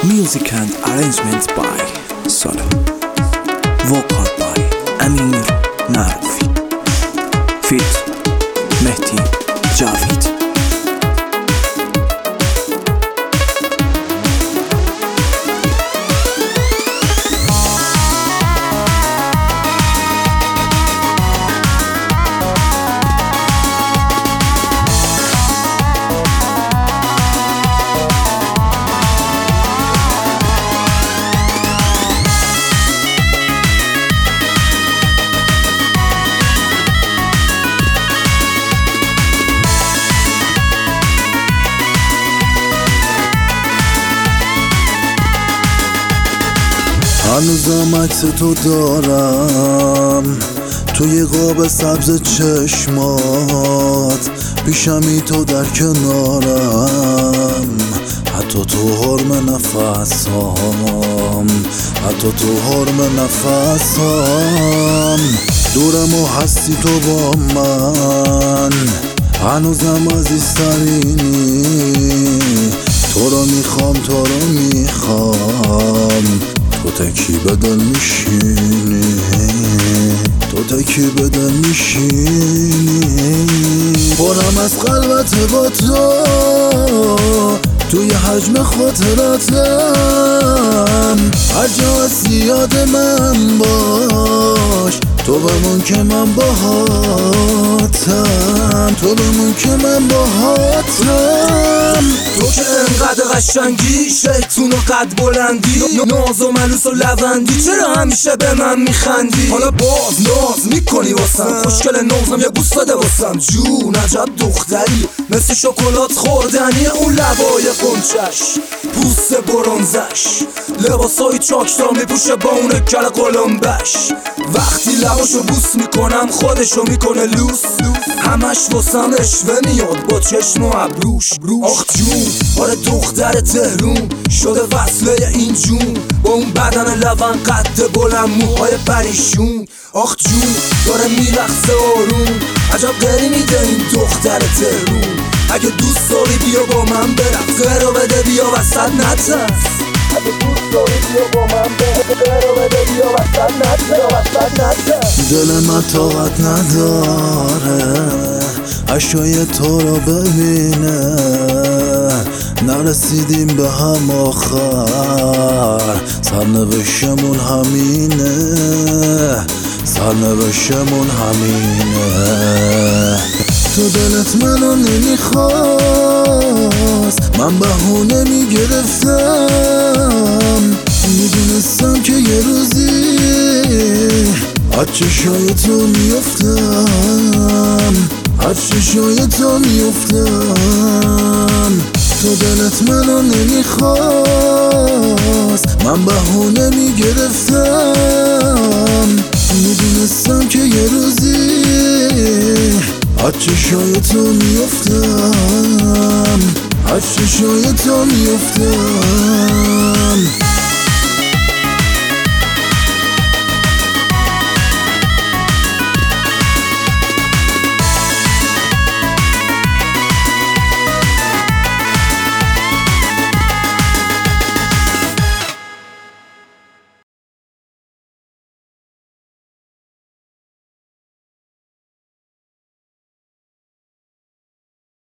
Music and arrangement by Solo. Vocal by Amir Naroufi. Feat Mehdi Javid. هنوزم عکس تو دارم توی قاب سبز چشمات، پیشمی تو در کنارم، حتی تو حرم نفسام، حتی تو حرم نفسام. دورم و هستی تو با من، هنوزم عزیزترینی. تو رو میخوام، تو رو میخوام، تو تکی بدل میشینی، تو تکی بدل میشینی. پرم از قلبت با تو، توی حجم خاطراتم، هر جا هستی یاد من باش. تو بمون که من باهاتم، تو بمون که من باهاتم. تو که انقدر قشنگی، شیطون و قد بلندی، ناز و ملوس و لوندی، چرا همیشه به من میخندی؟ حالا باز ناز میکنی واسم، خوشگل نازم یه بوس بده واسم. جون عجب دختری، مثل شکلات خوردنی اون لبای قنچش، پوست برنزش، لباسای چاکدار میپوشه با اون کل قلمبش. وقتی لباشو بوس میکنم خودشو میکنه لوس، همش واسم اشوه میاد با چشم و ابروش. آخ جون، آره دختر تهرون شده وصله این جون، با اون بدن لبن قد بلند موهای پریشون. آخ جون، داره میرقصه آروم، عجب غری میده این دختر تهرون. اگه دوست داری بیا با من برقص، غرو بده بیا وسط نترس. اگه دوست داری بیا با من برقص، غرو بده بیا وسط نترس. دل من طاقت نداره اشکای تو رو ببینه، نرسیدیم به هم آخر، سرنوشتمون همینه، سرنوشتمون همینه. تو دلت منو نمیخواست، من بهونه میگرفتم، میدونستم که یه روزی از چشای تو میفتم، از چشای تو میفتم. تو دلت منو نمیخواست، من بهونه میگرفتم، میدونستم که یه روزی از چشای تو میفتم، از چشای تو میفتم.